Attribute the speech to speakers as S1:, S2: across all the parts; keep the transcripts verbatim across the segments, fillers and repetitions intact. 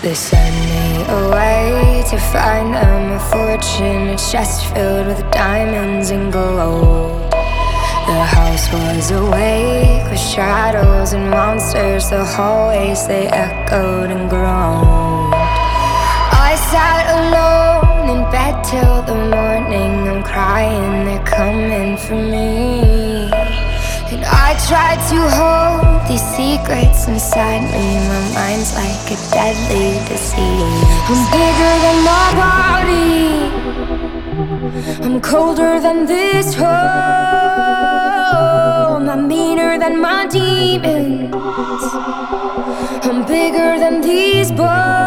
S1: They send me away to find them a fortune, a chest filled with diamonds and gold. The house was awake with shadows and monsters. The hallways, they echoed and groaned. I sat alone in bed till the morning. I'm crying, they're coming for me. And I tried to hold these secrets inside me. My mind's like a deadly disease. I'm bigger than my body, I'm colder than this home. I'm meaner than my demons, I'm bigger than these bones.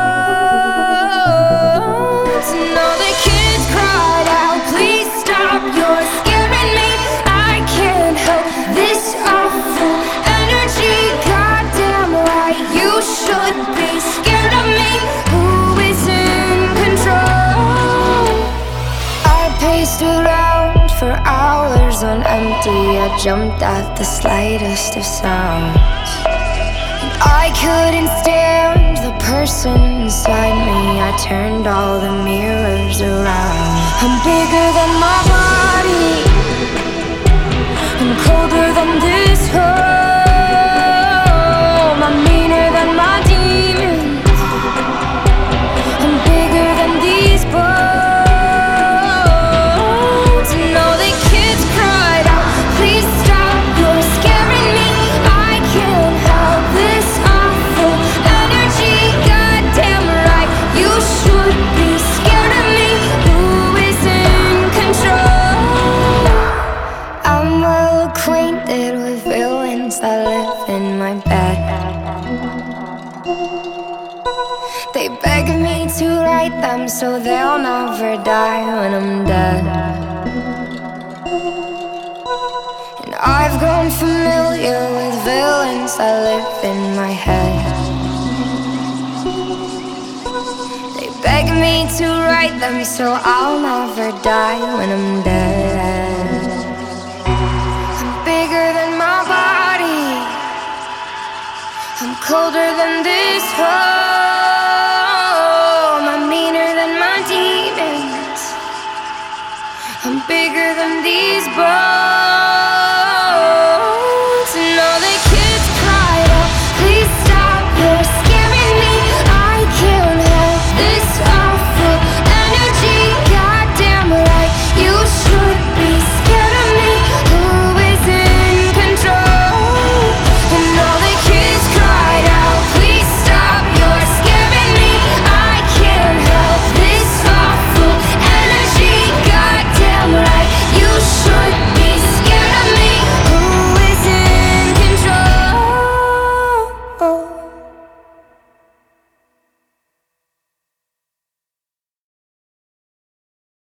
S1: And all the kids cried out, please stop, you're scaring me. I can't help this awful energy. Goddamn right, you should be scared of me. Who is in control? I paced around for hours on empty. I jumped at the slightest of sounds. I couldn't stand the person inside me. I turned all the mirrors around. I'm bigger than my body, I'm colder than this home. I'm meaner than my demons, I'm bigger than these bones. And all the kids cried out, please stop, you're scaring me. I can't help this awful energy. Goddamn right, you should be scared of me. Who is in control? I'm well acquainted with villains that live in my bed. They beg me to write them so they'll never die when I'm dead. And I've grown familiar with villains that live in my head. They beg me to write them so I'll never die when I'm dead. I'm bigger than my body, I'm colder than this home.